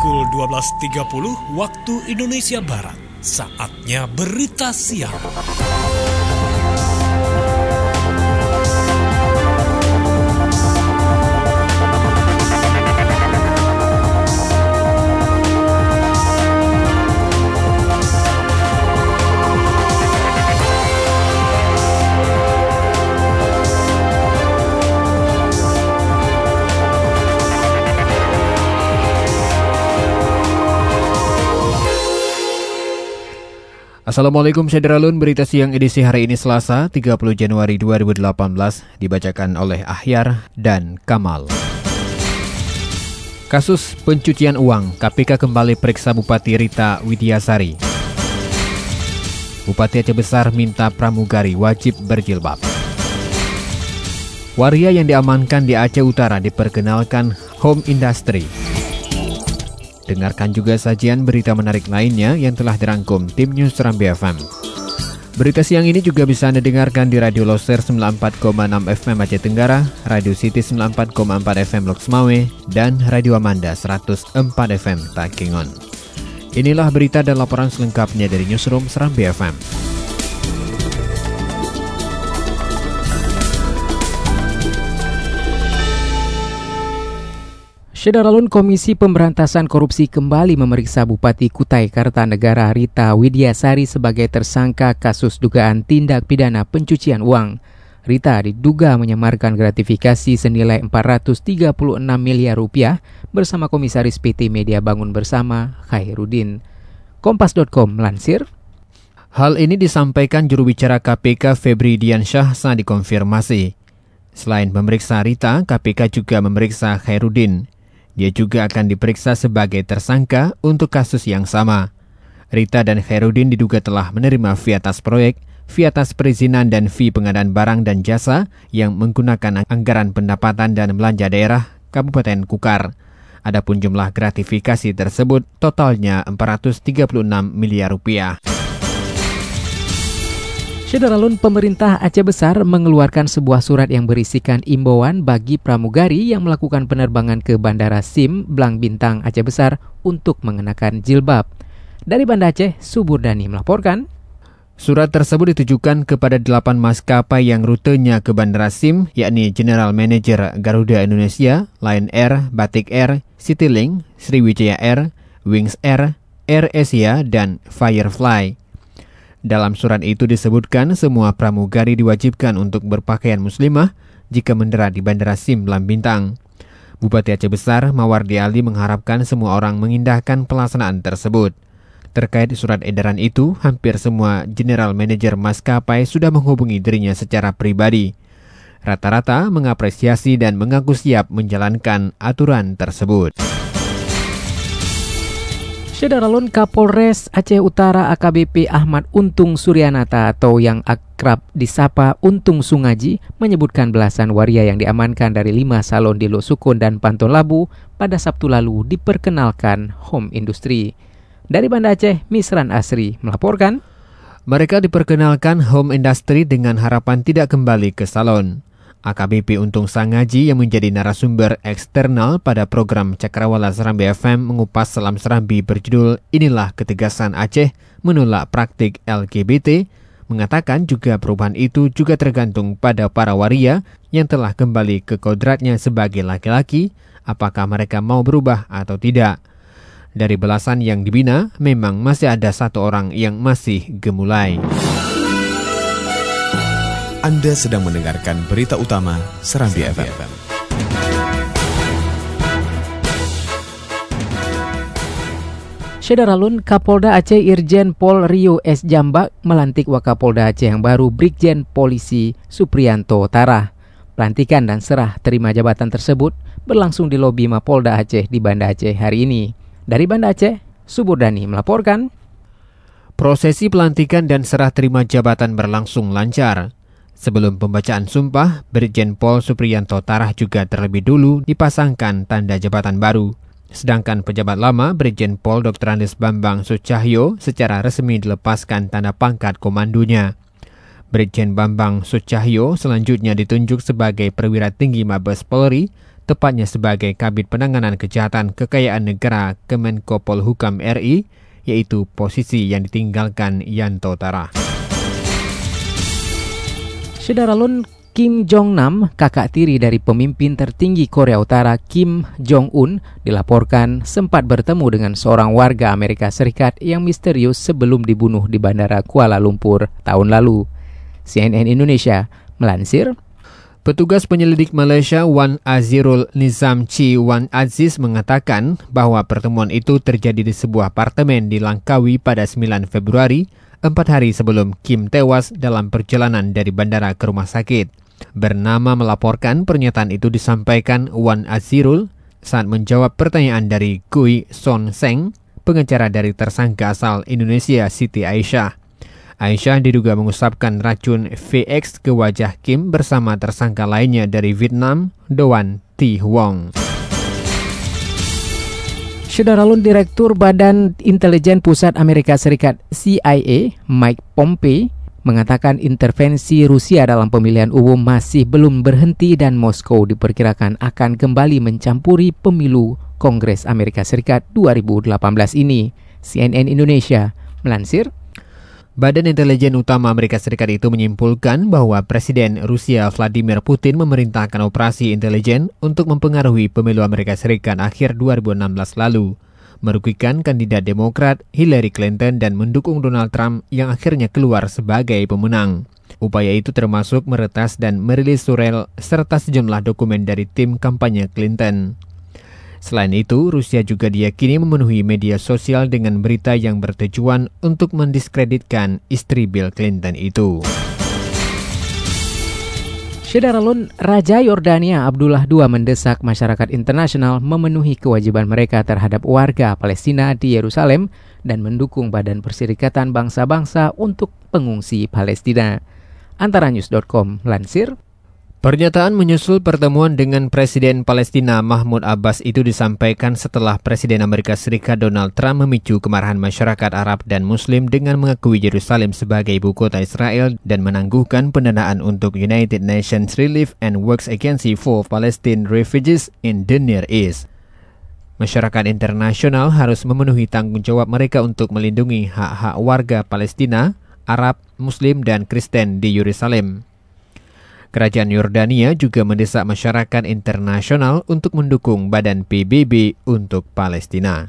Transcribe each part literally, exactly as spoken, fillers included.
pukul dua belas tiga puluh waktu Indonesia Barat. Saatnya berita siang. Assalamualaikum Syadiralun, berita siang edisi hari ini Selasa tiga puluh Januari dua ribu delapan belas dibacakan oleh Ahyar dan Kamal. Kasus pencucian uang, K P K kembali periksa Bupati Rita Widiasari. Bupati Aceh Besar minta pramugari wajib berjilbab. Waria yang diamankan di Aceh Utara diperkenalkan home industry. Dengarkan juga sajian berita menarik lainnya yang telah dirangkum tim News Serambi F M. Berita siang ini juga bisa Anda dengarkan di Radio Loser sembilan puluh empat koma enam F M Aceh Tenggara, Radio City sembilan puluh empat koma empat F M Loks Mawe, dan Radio Amanda seratus empat F M Takengon. Inilah berita dan laporan selengkapnya dari Newsroom Serambi F M. Syadaralun, Komisi Pemberantasan Korupsi kembali memeriksa Bupati Kutai Kartanegara Rita Widiasari sebagai tersangka kasus dugaan tindak pidana pencucian uang. Rita diduga menyamarkan gratifikasi senilai empat ratus tiga puluh enam miliar rupiah bersama Komisaris P T Media Bangun Bersama Khairuddin. Kompas dot com melansir, hal ini disampaikan juru bicara K P K Febri Diansyah saat dikonfirmasi. Selain memeriksa Rita, K P K juga memeriksa Khairuddin. Dia juga akan diperiksa sebagai tersangka untuk kasus yang sama. Rita dan Khairuddin diduga telah menerima fee atas proyek, fee atas perizinan dan fee pengadaan barang dan jasa yang menggunakan anggaran pendapatan dan belanja daerah Kabupaten Kukar. Adapun jumlah gratifikasi tersebut totalnya empat ratus tiga puluh enam miliar rupiah. Syadaralun, pemerintah Aceh Besar mengeluarkan sebuah surat yang berisikan imbauan bagi pramugari yang melakukan penerbangan ke Bandara Sim Blang Bintang Aceh Besar untuk mengenakan jilbab. Dari Banda Aceh, Suburdani melaporkan. Surat tersebut ditujukan kepada delapan maskapai yang rutenya ke Bandara Sim, yakni General Manager Garuda Indonesia, Lion Air, Batik Air, Citylink, Sriwijaya Air, Wings Air, Air Asia, dan Firefly. Dalam surat itu disebutkan semua pramugari diwajibkan untuk berpakaian muslimah jika mendarat di Bandara Sim Blang Bintang. Bupati Aceh Besar Mawardi Ali mengharapkan semua orang mengindahkan pelaksanaan tersebut. Terkait surat edaran itu, hampir semua general manager maskapai sudah menghubungi dirinya secara pribadi. Rata-rata mengapresiasi dan mengaku siap menjalankan aturan tersebut. Syadaralun, Kapolres Aceh Utara A K B P Ahmad Untung Suryanata atau yang akrab disapa Untung Sungaji menyebutkan belasan waria yang diamankan dari lima salon di Losukun dan Pantun Labu pada Sabtu lalu diperkenalkan home industry. Dari Banda Aceh, Misran Asri melaporkan. Mereka diperkenalkan home industry dengan harapan tidak kembali ke salon. A K B P Untung Sangaji yang menjadi narasumber eksternal pada program Cakrawala Serambi F M mengupas Selam Serambi berjudul Inilah Ketegasan Aceh Menolak Praktik L G B T, mengatakan juga perubahan itu juga tergantung pada para waria yang telah kembali ke kodratnya sebagai laki-laki, apakah mereka mau berubah atau tidak. Dari belasan yang dibina, memang masih ada satu orang yang masih gemulai. Anda sedang mendengarkan berita utama Serambi F M. Syadaralun, Kapolda Aceh Irjen Pol Rio S. Jambak melantik Wakapolda Aceh yang baru Brigjen Polisi Supriyanto Tarah. Pelantikan dan serah terima jabatan tersebut berlangsung di lobi Mapolda Aceh di Banda Aceh hari ini. Dari Banda Aceh, Suburdani melaporkan. Prosesi pelantikan dan serah terima jabatan berlangsung lancar. Sebelum pembacaan sumpah, Brigjen Pol Supriyanto Tarah juga terlebih dulu dipasangkan tanda jabatan baru. Sedangkan pejabat lama Brigjen Pol Doktor Andes Bambang Sucahyo secara resmi dilepaskan tanda pangkat komandonya. Brigjen Bambang Sucahyo selanjutnya ditunjuk sebagai perwira tinggi Mabes Polri tepatnya sebagai Kabid Penanganan Kejahatan Kekayaan Negara Kemenko Polhukam R I, yaitu posisi yang ditinggalkan Yanto Tara. Saudara Lun, Kim Jong-nam, kakak tiri dari pemimpin tertinggi Korea Utara Kim Jong-un, dilaporkan sempat bertemu dengan seorang warga Amerika Serikat yang misterius sebelum dibunuh di Bandara Kuala Lumpur tahun lalu. C N N Indonesia melansir, petugas penyelidik Malaysia Wan Azirul Nizam Chi Wan Aziz mengatakan bahwa pertemuan itu terjadi di sebuah apartemen di Langkawi pada sembilan Februari, empat hari sebelum Kim tewas dalam perjalanan dari bandara ke rumah sakit. Bernama melaporkan pernyataan itu disampaikan Wan Azirul saat menjawab pertanyaan dari Kui Son Seng, pengacara dari tersangka asal Indonesia Siti Aisyah. Aisyah diduga mengusapkan racun V X ke wajah Kim bersama tersangka lainnya dari Vietnam, Doan Thi Huong. Saudara Lun, Direktur Badan Intelijen Pusat Amerika Serikat C I A Mike Pompeo mengatakan intervensi Rusia dalam pemilihan umum masih belum berhenti dan Moskow diperkirakan akan kembali mencampuri pemilu Kongres Amerika Serikat dua ribu delapan belas ini. C N N Indonesia melansir, Badan Intelijen Utama Amerika Serikat itu menyimpulkan bahwa Presiden Rusia Vladimir Putin memerintahkan operasi intelijen untuk mempengaruhi pemilu Amerika Serikat akhir dua ribu enam belas lalu, merugikan kandidat Demokrat Hillary Clinton dan mendukung Donald Trump yang akhirnya keluar sebagai pemenang. Upaya itu termasuk meretas dan merilis surel serta sejumlah dokumen dari tim kampanye Clinton. Selain itu, Rusia juga diyakini memenuhi media sosial dengan berita yang bertujuan untuk mendiskreditkan istri Bill Clinton itu. Saudara Lun, Raja Yordania Abdullah kedua mendesak masyarakat internasional memenuhi kewajiban mereka terhadap warga Palestina di Yerusalem dan mendukung Badan Perserikatan Bangsa-Bangsa untuk pengungsi Palestina. Antaranyus dot com melansir, pernyataan menyusul pertemuan dengan Presiden Palestina Mahmud Abbas itu disampaikan setelah Presiden Amerika Serikat Donald Trump memicu kemarahan masyarakat Arab dan Muslim dengan mengakui Yerusalem sebagai ibu kota Israel dan menangguhkan pendanaan untuk United Nations Relief and Works Agency for Palestine Refugees in the Near East. Masyarakat internasional harus memenuhi tanggung jawab mereka untuk melindungi hak-hak warga Palestina, Arab, Muslim, dan Kristen di Yerusalem. Kerajaan Yordania juga mendesak masyarakat internasional untuk mendukung Badan P B B untuk Palestina.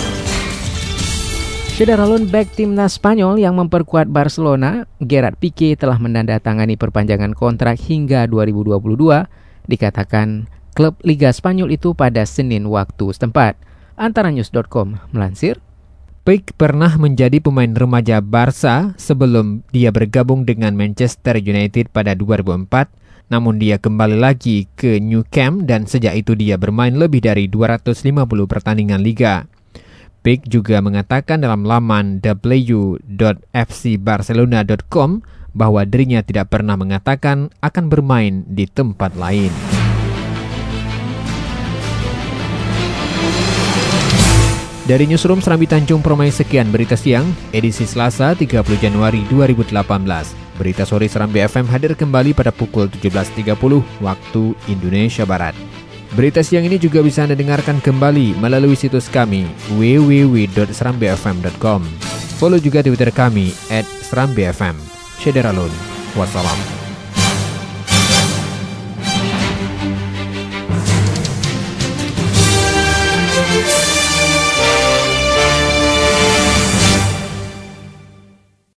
Saudara Lun, bek timnas Spanyol yang memperkuat Barcelona, Gerard Piqué telah menandatangani perpanjangan kontrak hingga dua ribu dua puluh dua, dikatakan klub Liga Spanyol itu pada Senin waktu setempat. Antaranyus dot com melansir, Pique pernah menjadi pemain remaja Barca sebelum dia bergabung dengan Manchester United pada dua ribu empat, namun dia kembali lagi ke Nou Camp dan sejak itu dia bermain lebih dari dua ratus lima puluh pertandingan liga. Pique juga mengatakan dalam laman w dot f c barcelona dot com bahwa dirinya tidak pernah mengatakan akan bermain di tempat lain. Dari Newsroom Serambi Tanjung Permai, sekian berita siang, edisi Selasa tiga puluh Januari dua ribu delapan belas. Berita sore Serambi F M hadir kembali pada pukul tujuh belas tiga puluh waktu Indonesia Barat. Berita siang ini juga bisa Anda dengarkan kembali melalui situs kami w w w dot serambi f m dot com. Follow juga Twitter kami at serambi f m. Syederalun. Wassalam.